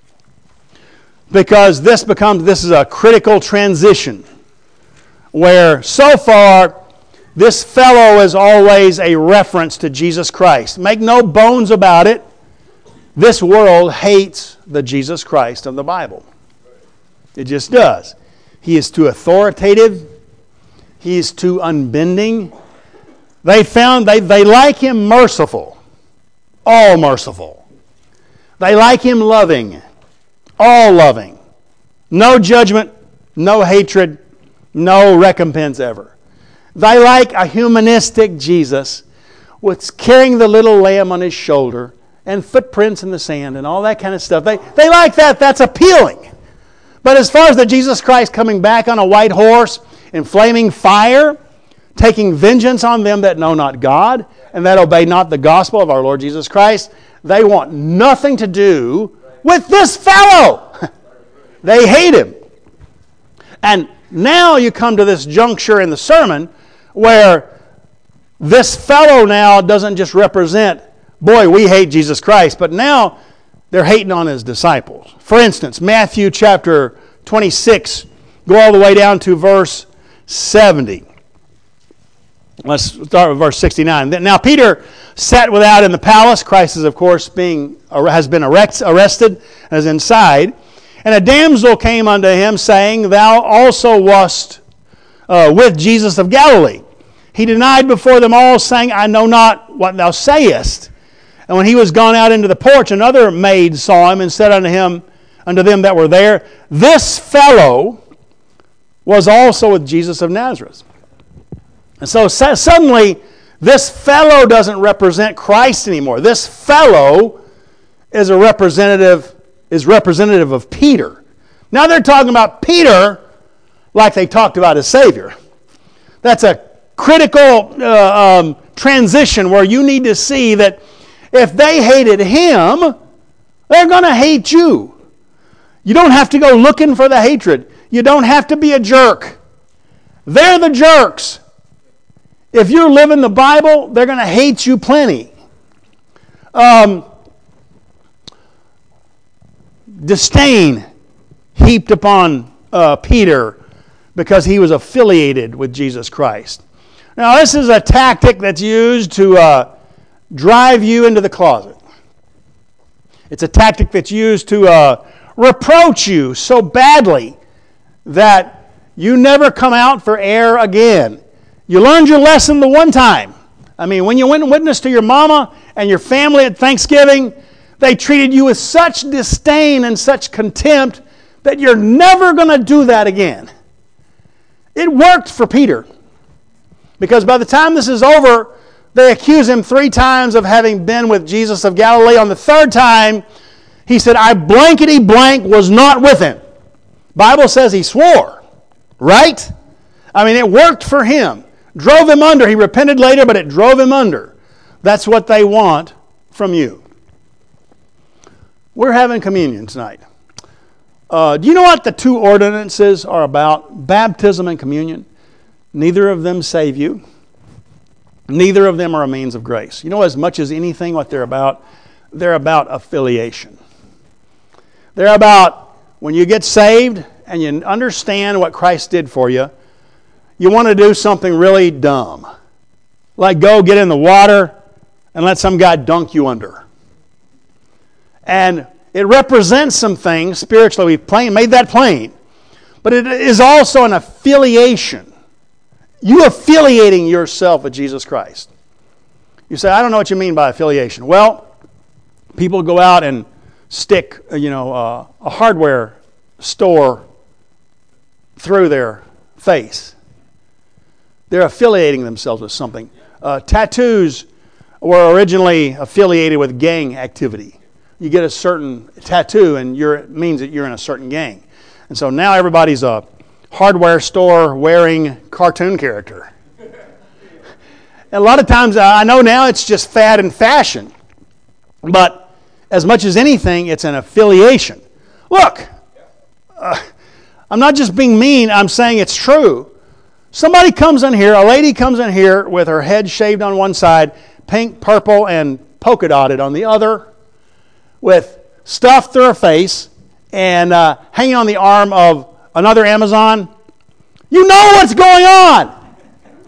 Because this becomes, this is a critical transition where so far this fellow is always a reference to Jesus Christ. Make no bones about it. This world hates the Jesus Christ of the Bible. It just does. He is too authoritative. He is too unbending. They found they, they like Him merciful. All merciful. They like Him loving. All loving. No judgment, no hatred, no recompense ever. They like a humanistic Jesus with carrying the little lamb on His shoulder and footprints in the sand and all that kind of stuff. They, they like that. That's appealing. But as far as the Jesus Christ coming back on a white horse in flaming fire, taking vengeance on them that know not God and that obey not the gospel of our Lord Jesus Christ, they want nothing to do with this fellow. They hate Him. And now you come to this juncture in the sermon where this fellow now doesn't just represent, boy, we hate Jesus Christ, but now they're hating on His disciples. For instance, Matthew chapter twenty-six, go all the way down to verse seventy. Let's start with verse sixty-nine. Now Peter sat without in the palace. Christ is, of course, being has been erect, arrested and is inside. And a damsel came unto him, saying, Thou also wast uh, with Jesus of Galilee. He denied before them all, saying, I know not what thou sayest. And when he was gone out into the porch, another maid saw him and said unto him, unto them that were there, This fellow was also with Jesus of Nazareth. And so suddenly, this fellow doesn't represent Christ anymore. This fellow is a representative, is representative of Peter. Now they're talking about Peter like they talked about his Savior. That's a critical uh, um, transition where you need to see that if they hated him, they're going to hate you. You don't have to go looking for the hatred. You don't have to be a jerk. They're the jerks. If you're living the Bible, they're going to hate you plenty. Um, disdain heaped upon uh, Peter because he was affiliated with Jesus Christ. Now, this is a tactic that's used to uh, drive you into the closet. It's a tactic that's used to uh, reproach you so badly that you never come out for air again. You learned your lesson the one time. I mean, when you went and witnessed to your mama and your family at Thanksgiving, They treated you with such disdain and such contempt that you're never going to do that again. It worked for Peter. Because by the time this is over, they accuse him three times of having been with Jesus of Galilee. On the third time, he said, I blankety blank was not with him. Bible says he swore. Right? I mean, it worked for him. Drove him under. He repented later, but it drove him under. That's what they want from you. We're having communion tonight. Uh, do you know what the two ordinances are about? Baptism and communion. Neither of them save you. Neither of them are a means of grace. You know, as much as anything what they're about, they're about affiliation. They're about when you get saved and you understand what Christ did for you, you want to do something really dumb. Like go get in the water and let some guy dunk you under. And it represents some things spiritually. We've plain, made that plain. But it is also an affiliation. You affiliating yourself with Jesus Christ. You say, I don't know what you mean by affiliation. Well, people go out and stick, you know, uh, a hardware store through their face. They're affiliating themselves with something. Uh, tattoos were originally affiliated with gang activity. You get a certain tattoo and you're, it means that you're in a certain gang. And so now everybody's a hardware store wearing cartoon character. A lot of times, I know now it's just fad and fashion. But as much as anything, it's an affiliation. Look, uh, I'm not just being mean, I'm saying it's true. Somebody comes in here, a lady comes in here with her head shaved on one side, pink, purple, and polka dotted on the other, with stuff through her face, and uh, hanging on the arm of another Amazon. You know what's going on.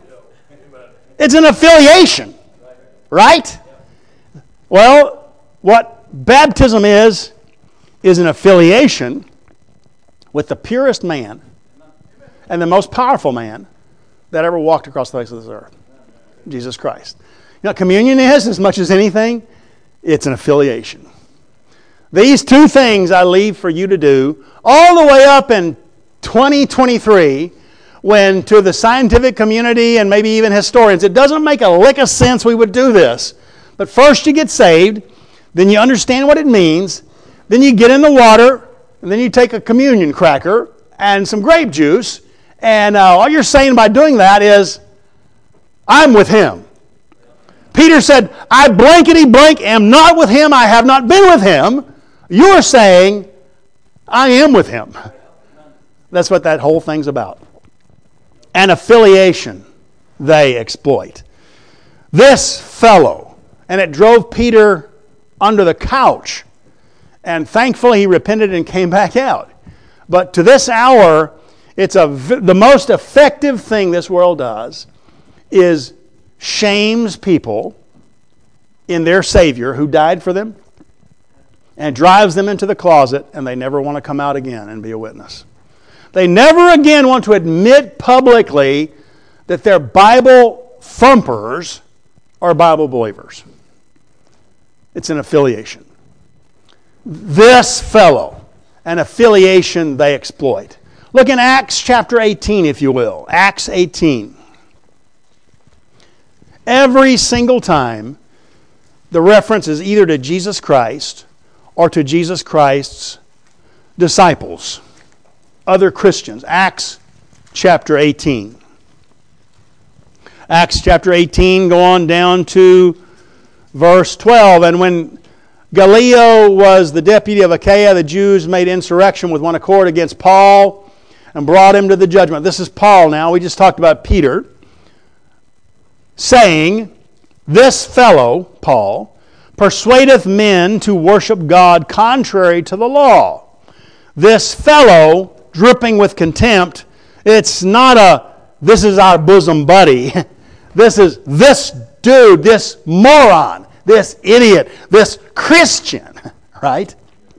It's an affiliation, right? Well, what baptism is, is an affiliation with the purest man and the most powerful man that ever walked across the face of this earth, Jesus Christ. You know what communion is, as much as anything? It's an affiliation. These two things I leave for you to do all the way up in twenty twenty-three, when to the scientific community and maybe even historians, it doesn't make a lick of sense we would do this. But first you get saved, then you understand what it means, then you get in the water, and then you take a communion cracker and some grape juice, and uh, all you're saying by doing that is, I'm with him. Peter said, I blankety blank am not with him, I have not been with him. You're saying, I am with him. That's what that whole thing's about. An affiliation they exploit. This fellow, and it drove Peter under the couch, and thankfully he repented and came back out. But to this hour, it's a, the most effective thing this world does is shames people in their Savior who died for them and drives them into the closet, and they never want to come out again and be a witness. They never again want to admit publicly that they're Bible thumpers or Bible believers. It's an affiliation. This fellow, an affiliation they exploit. Look in Acts chapter eighteen, if you will. Acts eighteen. Every single time, the reference is either to Jesus Christ or to Jesus Christ's disciples, other Christians. Acts chapter eighteen. Acts chapter eighteen, go on down to verse twelve. And when Gallio was the deputy of Achaia, the Jews made insurrection with one accord against Paul and brought him to the judgment. This is Paul now. We just talked about Peter. Saying, this fellow, Paul, persuadeth men to worship God contrary to the law. This fellow, dripping with contempt, it's not a, this is our bosom buddy. This is this dude, this moron, this idiot, this Christian, right?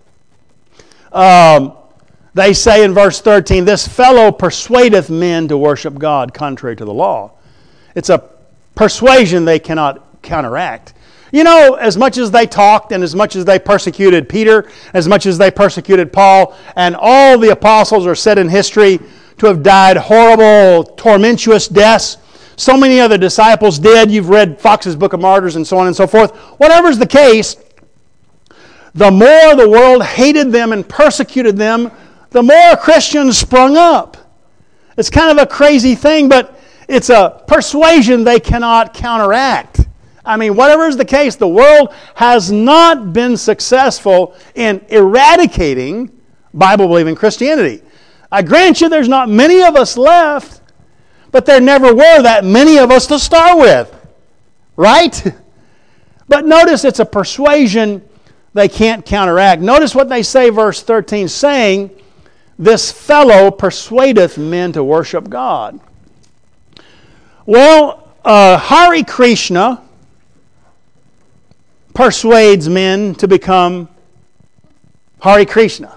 Um, they say in verse thirteen, this fellow persuadeth men to worship God contrary to the law. It's a persuasion they cannot counteract. You know, as much as they talked and as much as they persecuted Peter, as much as they persecuted Paul, and all the apostles are said in history to have died horrible, tormentuous deaths. So many other disciples did. You've read Fox's Book of Martyrs and so on and so forth. Whatever's the case, the more the world hated them and persecuted them, the more Christians sprung up. It's kind of a crazy thing, but it's a persuasion they cannot counteract. I mean, whatever is the case, the world has not been successful in eradicating Bible-believing Christianity. I grant you there's not many of us left, but there never were that many of us to start with. Right? But notice it's a persuasion they can't counteract. Notice what they say, verse thirteen, saying, "This fellow persuadeth men to worship God." Well, uh, Hare Krishna persuades men to become Hare Krishna.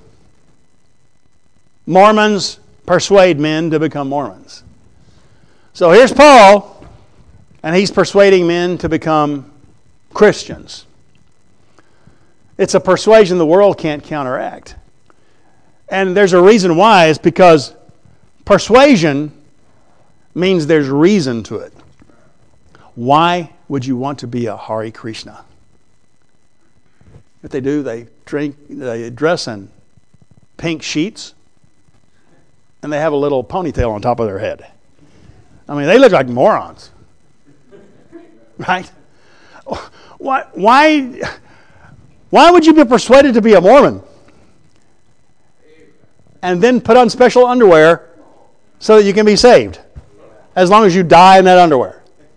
Mormons persuade men to become Mormons. So here's Paul, and he's persuading men to become Christians. It's a persuasion the world can't counteract. And there's a reason why. It's because persuasion means there's reason to it. Why would you want to be a Hare Krishna? What they do, they drink, they dress in pink sheets, and they have a little ponytail on top of their head. I mean, they look like morons. Right? Why, why, why would you be persuaded to be a Mormon and then put on special underwear so that you can be saved, as long as you die in that underwear?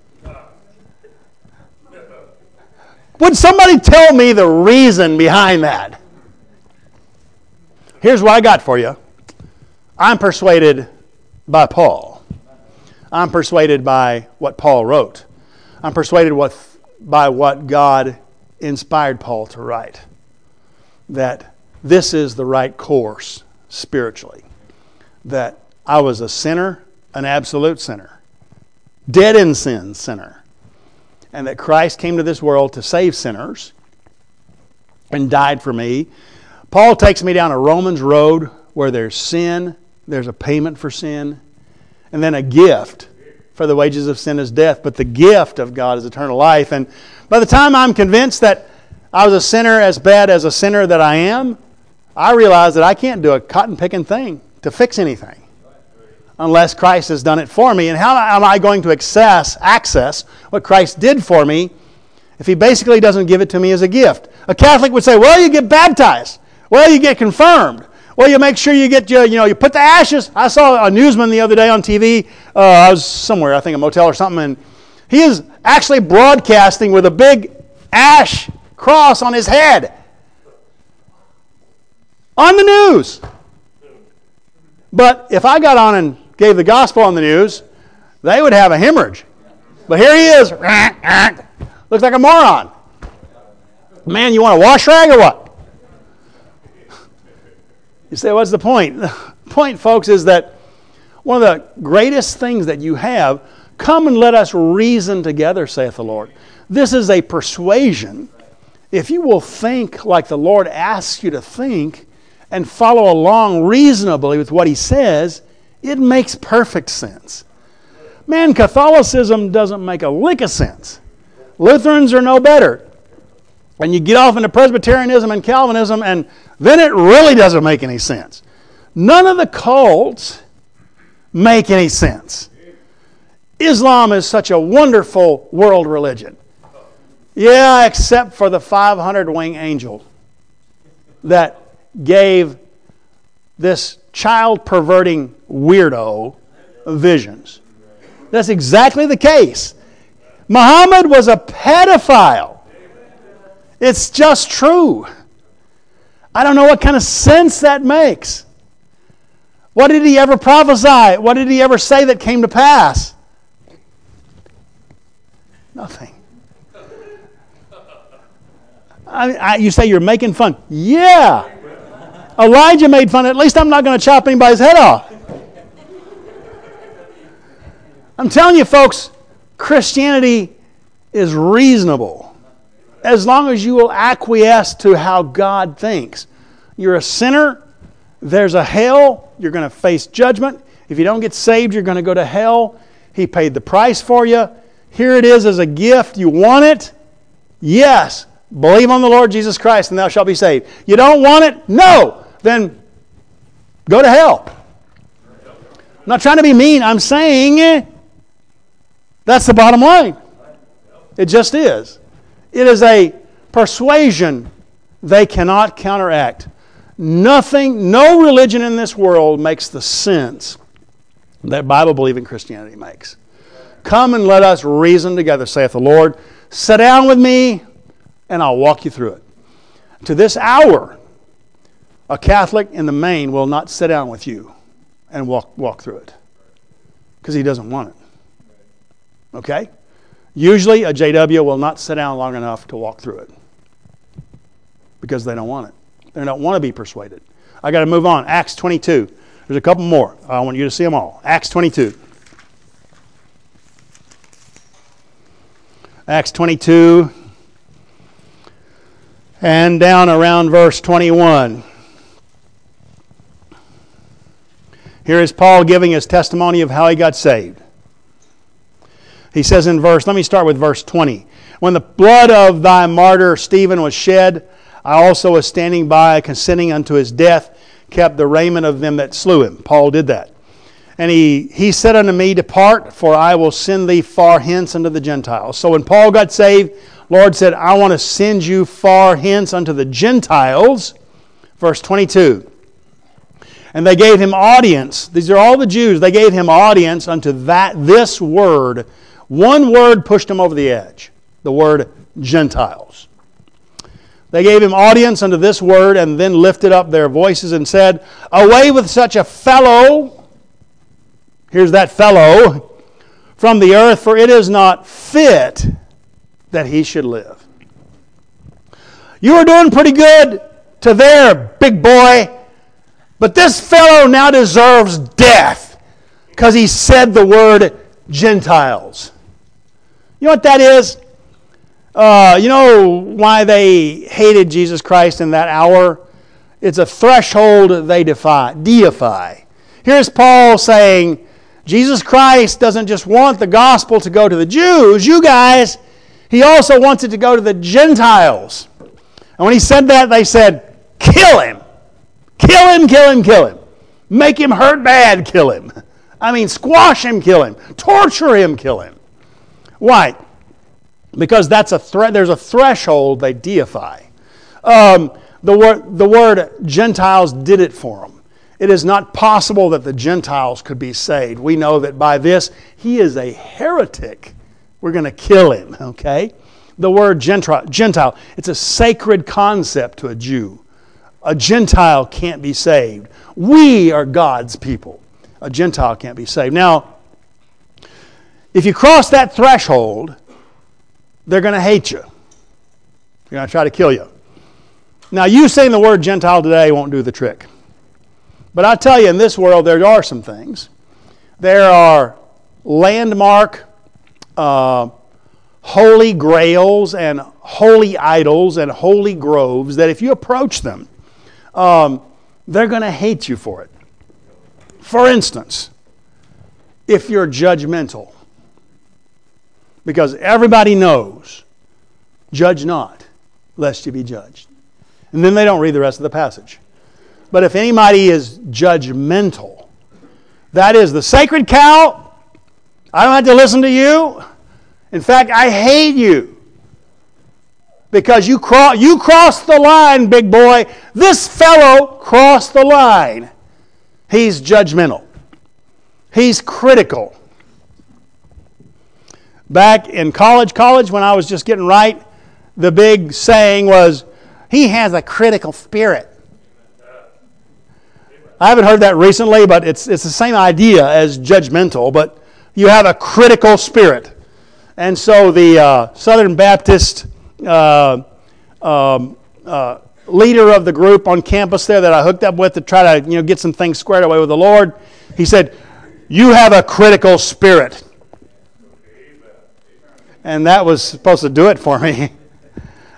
Would somebody tell me the reason behind that? Here's what I got for you. I'm persuaded by Paul. I'm persuaded by what Paul wrote. I'm persuaded with, by what God inspired Paul to write. That this is the right course spiritually. That I was a sinner, an absolute sinner. Dead in sin sinner. And that Christ came to this world to save sinners and died for me. Paul takes me down a Romans road where there's sin, there's a payment for sin, and then a gift, for the wages of sin is death, but the gift of God is eternal life. And by the time I'm convinced that I was a sinner as bad as a sinner that I am, I realize that I can't do a cotton-picking thing to fix anything unless Christ has done it for me. And how am I going to access, access what Christ did for me if He basically doesn't give it to me as a gift? A Catholic would say, well, you get baptized. Well, you get confirmed. Well, you make sure you get, you know, you put the ashes. I saw a newsman the other day on T V. Uh, I was somewhere, I think a motel or something, and he is actually broadcasting with a big ash cross on his head. On the news. But if I got on and gave the gospel on the news, they would have a hemorrhage. But here he is. Looks like a moron. Man, you want a wash rag or what? You say, what's the point? The point, folks, is that one of the greatest things that you have, come and let us reason together, saith the Lord. This is a persuasion. If you will think like the Lord asks you to think and follow along reasonably with what He says, it makes perfect sense. Man, Catholicism doesn't make a lick of sense. Lutherans are no better. And you get off into Presbyterianism and Calvinism, and then it really doesn't make any sense. None of the cults make any sense. Islam is such a wonderful world religion. Yeah, except for the five hundred winged angel that gave this child-perverting weirdo visions. That's exactly the case. Muhammad was a pedophile. It's just true. I don't know what kind of sense that makes. What did he ever prophesy? What did he ever say that came to pass? Nothing. I, I, you say you're making fun. Yeah. Elijah made fun. At least I'm not going to chop anybody's head off. I'm telling you, folks, Christianity is reasonable. as long as you will acquiesce to how God thinks. You're a sinner. There's a hell. You're going to face judgment. If you don't get saved, you're going to go to hell. He paid the price for you. Here it is as a gift. You want it? Yes. Believe on the Lord Jesus Christ and thou shalt be saved. You don't want it? No. Then go to hell. I'm not trying to be mean. I'm saying that's the bottom line. It just is. It is a persuasion they cannot counteract. Nothing, no religion in this world makes the sense that Bible-believing Christianity makes. Come and let us reason together, saith the Lord. Sit down with me, and I'll walk you through it. To this hour, a Catholic in the main will not sit down with you and walk walk through it because he doesn't want it. Okay? Usually, a J W will not sit down long enough to walk through it because they don't want it. They don't want to be persuaded. I got to move on. Acts twenty-two. There's a couple more. I want you to see them all. Acts twenty-two. Acts twenty-two. And down around verse twenty-one. Here is Paul giving his testimony of how he got saved. He says in verse, let me start with verse twenty. When the blood of thy martyr Stephen was shed, I also was standing by, consenting unto his death, kept the raiment of them that slew him. Paul did that. And he, he said unto me, depart, for I will send thee far hence unto the Gentiles. So when Paul got saved, Lord said, I want to send you far hence unto the Gentiles. Verse twenty-two. And they gave him audience. These are all the Jews. They gave him audience unto that this word. One word pushed him over the edge. The word Gentiles. They gave him audience unto this word and then lifted up their voices and said, away with such a fellow. Here's that fellow. From the earth, for it is not fit that he should live. You are doing pretty good to there, big boy. But this fellow now deserves death because he said the word Gentiles. You know what that is? Uh, you know why they hated Jesus Christ in that hour? It's a threshold they defy, deify. Here's Paul saying, Jesus Christ doesn't just want the gospel to go to the Jews, you guys. He also wants it to go to the Gentiles. And when he said that, they said, kill him. Kill him, kill him, kill him. Make him hurt bad, kill him. I mean, squash him, kill him. Torture him, kill him. Why? Because that's a thre- there's a threshold they deify. Um, the, word, the word Gentiles did it for them. It is not possible that the Gentiles could be saved. We know that by this, he is a heretic. We're going to kill him, okay? The word Gentile, Gentile, it's a sacred concept to a Jew. A Gentile can't be saved. We are God's people. A Gentile can't be saved. Now, if you cross that threshold, they're going to hate you. They're going to try to kill you. Now, you saying the word Gentile today won't do the trick. But I tell you, in this world, there are some things. There are landmark, uh, holy grails and holy idols and holy groves that if you approach them, um, they're going to hate you for it. For instance, if you're judgmental, because everybody knows, judge not, lest you be judged. And then they don't read the rest of the passage. But if anybody is judgmental, that is the sacred cow, I don't have to listen to you. In fact, I hate you. Because you, cro- you crossed the line, big boy. This fellow crossed the line. He's judgmental. He's critical. Back in college, college, when I was just getting right, the big saying was, he has a critical spirit. I haven't heard that recently, but it's it's the same idea as judgmental, but you have a critical spirit. And so the uh, Southern Baptist uh, um, uh, leader of the group on campus there that I hooked up with to try to you know get some things squared away with the Lord, he said, you have a critical spirit. And that was supposed to do it for me.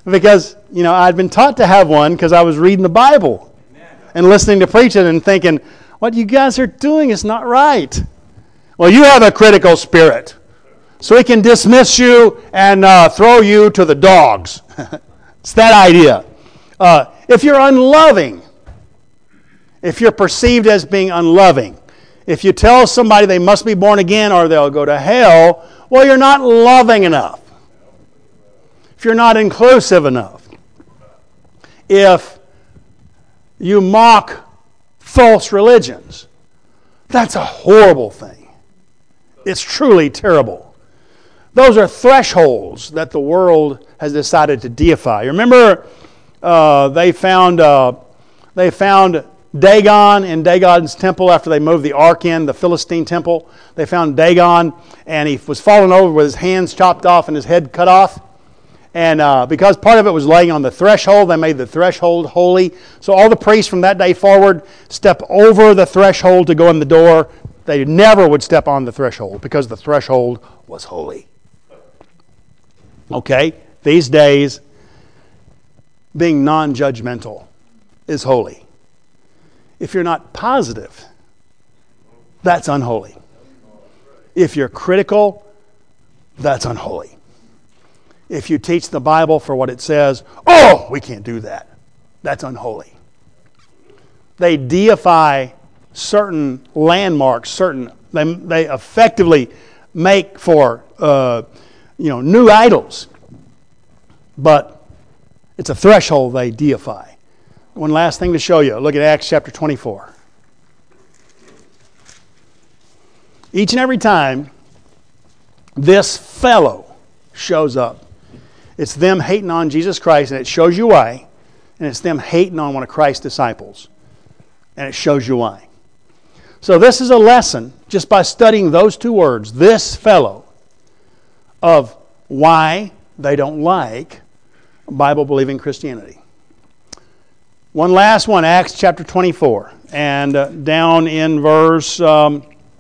Because, you know, I'd been taught to have one because I was reading the Bible and listening to preaching and thinking, what you guys are doing is not right. Well, you have a critical spirit. So he can dismiss you and uh, throw you to the dogs. It's that idea. Uh, if you're unloving, if you're perceived as being unloving, if you tell somebody they must be born again or they'll go to hell, well, you're not loving enough. If you're not inclusive enough. If you mock false religions, that's a horrible thing. It's truly terrible. Those are thresholds that the world has decided to deify. You remember uh, they found uh, they found Dagon in Dagon's temple after they moved the ark in, the Philistine temple. They found Dagon, and he was falling over with his hands chopped off and his head cut off. And uh, because part of it was laying on the threshold, they made the threshold holy. So all the priests from that day forward step over the threshold to go in the door. They never would step on the threshold because the threshold was holy. Okay? These days, being non-judgmental is holy. If you're not positive, that's unholy. If you're critical, that's unholy. If you teach the Bible for what it says, oh, we can't do that. That's unholy. They deify certain landmarks, certain they they effectively make for uh, you know new idols, but it's a threshold they deify. One last thing to show you. Look at Acts chapter twenty-four. Each and every time this fellow shows up, it's them hating on Jesus Christ, and it shows you why. And it's them hating on one of Christ's disciples, and it shows you why. So this is a lesson, just by studying those two words, this fellow, of why they don't like Bible-believing Christianity. One last one, Acts chapter twenty-four, and uh, down in verse... Um,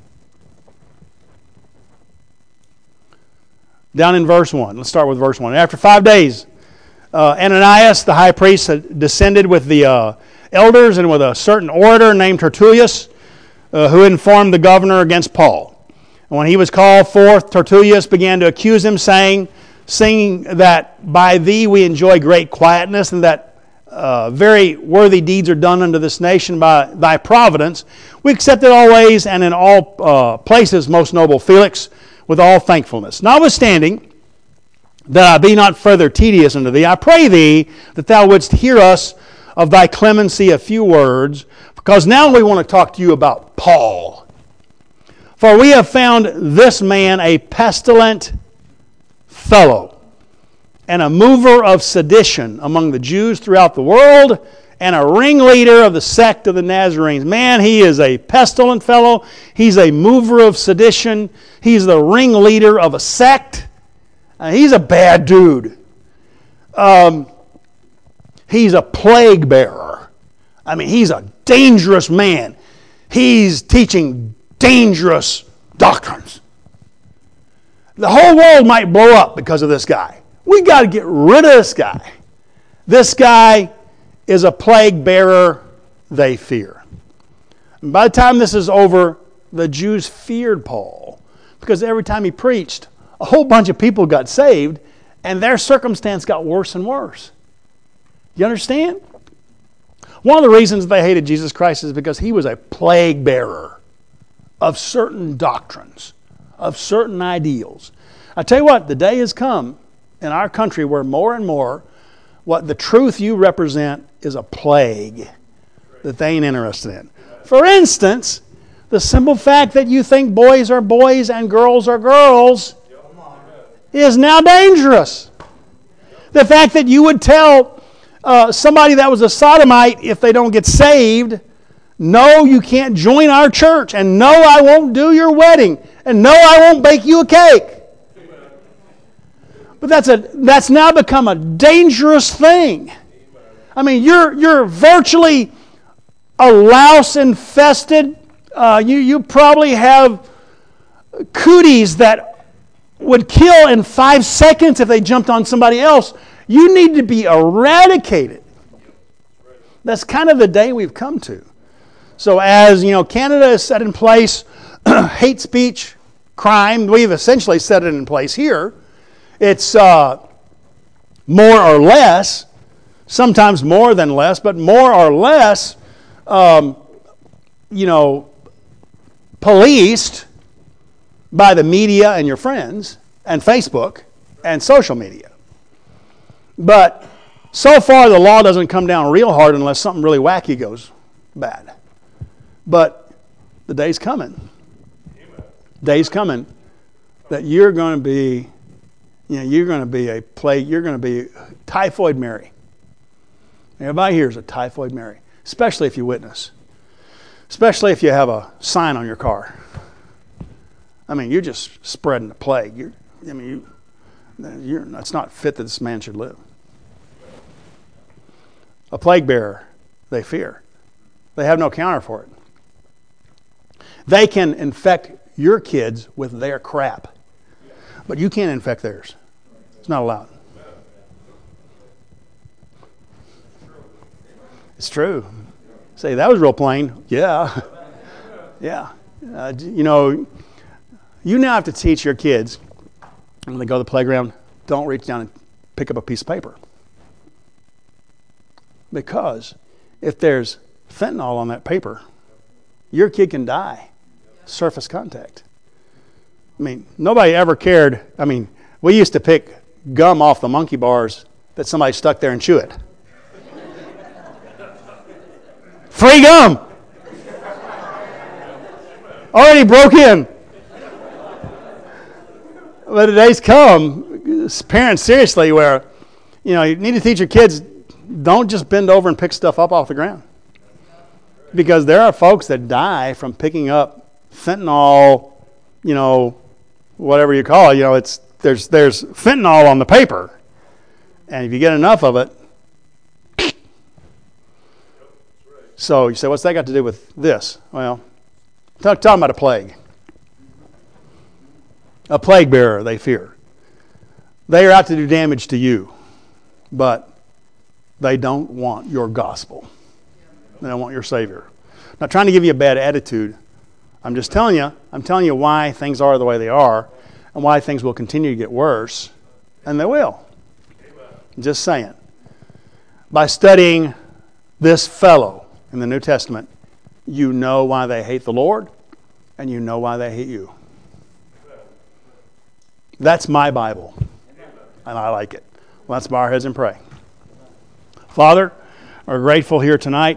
Down in verse one. Let's start with verse one. After five days, uh, Ananias, the high priest, had descended with the uh, elders and with a certain orator named Tertullus, uh, who informed the governor against Paul. And when he was called forth, Tertullus began to accuse him, saying, Seeing that by thee we enjoy great quietness, and that uh, very worthy deeds are done unto this nation by thy providence, we accept it always and in all uh, places, most noble Felix, with all thankfulness. Notwithstanding, that I be not further tedious unto thee, I pray thee that thou wouldst hear us of thy clemency a few words, because now we want to talk to you about Paul. For we have found this man a pestilent fellow, and a mover of sedition among the Jews throughout the world, and a ringleader of the sect of the Nazarenes. Man, he is a pestilent fellow. He's a mover of sedition. He's the ringleader of a sect. Uh, he's a bad dude. Um, he's a plague bearer. I mean, he's a dangerous man. He's teaching dangerous doctrines. The whole world might blow up because of this guy. We got to get rid of this guy. This guy is a plague bearer they fear. And by the time this is over, the Jews feared Paul, because every time he preached, a whole bunch of people got saved, and their circumstance got worse and worse. You understand? One of the reasons they hated Jesus Christ is because he was a plague bearer of certain doctrines, of certain ideals. I tell you what, the day has come in our country where more and more what the truth you represent is a plague that they ain't interested in. For instance, the simple fact that you think boys are boys and girls are girls is now dangerous. The fact that you would tell uh, somebody that was a sodomite, if they don't get saved, no, you can't join our church, and no, I won't do your wedding, and no, I won't bake you a cake. But that's a that's now become a dangerous thing. I mean, you're you're virtually a louse infested. Uh, you you probably have cooties that would kill in five seconds if they jumped on somebody else. You need to be eradicated. That's kind of the day we've come to. So as, you know, Canada has set in place hate speech, crime, we've essentially set it in place here. It's uh, more or less, sometimes more than less, but more or less, um, you know, policed by the media and your friends and Facebook and social media. But so far the law doesn't come down real hard unless something really wacky goes bad. But the day's coming. Day's coming that you're going to be, you know, you're going to be a plague, you're going to be typhoid Mary. Everybody here is a typhoid Mary, especially if you witness. Especially if you have a sign on your car. I mean, you're just spreading the plague. You're, I mean, you, you're, it's not fit that this man should live. A plague bearer, they fear. They have no counter for it. They can infect your kids with their crap, but you can't infect theirs. It's not allowed. It's true. Say, that was real plain. Yeah. Yeah. Uh, you know, you now have to teach your kids, when they go to the playground, don't reach down and pick up a piece of paper. Because if there's fentanyl on that paper, your kid can die. Surface contact. I mean, nobody ever cared. I mean, we used to pick gum off the monkey bars that somebody stuck there and chew it. Free gum! Already broke in. But the days come, parents, seriously, where, you know, you need to teach your kids, don't just bend over and pick stuff up off the ground. Because there are folks that die from picking up fentanyl, you know, whatever you call it. You know, it's there's there's fentanyl on the paper. And if you get enough of it, so you say, what's that got to do with this? Well, talk, talking about a plague. A plague bearer, they fear. They are out to do damage to you, but they don't want your gospel. They don't want your Savior. I'm not trying to give you a bad attitude. I'm just telling you, I'm telling you why things are the way they are and why things will continue to get worse, and they will. I'm just saying. By studying this fellow in the New Testament, you know why they hate the Lord, and you know why they hate you. That's my Bible, and I like it. Well, let's bow our heads and pray. Father, we're grateful here tonight